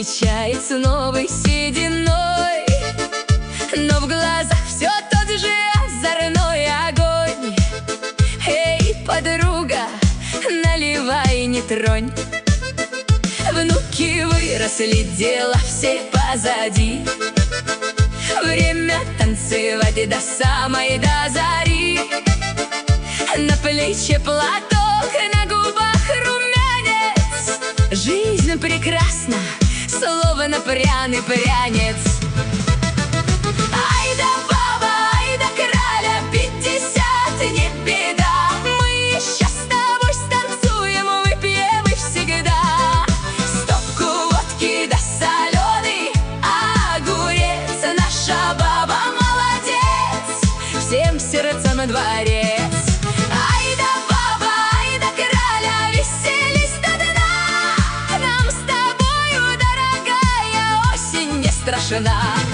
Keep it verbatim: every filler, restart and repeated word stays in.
встречает с новой сединой, но в глазах все тот же озорной огонь. Эй, подруга, наливай, не тронь. Внуки выросли, дела все позади. Время танцевать до самой до зари. На плече платок, на губах румянец. Жизнь прекрасна, словно пряный прянец. Ай да баба, ай да краля, пятьдесят не беда. Мы сейчас с тобой станцуем, выпьем и всегда. Стопку водки да соленый огурец. Наша баба молодец, всем сердцам дворец. Ай да баба, ай да краля, веселись до дна. Нам с тобою, дорогая, осень не страшна.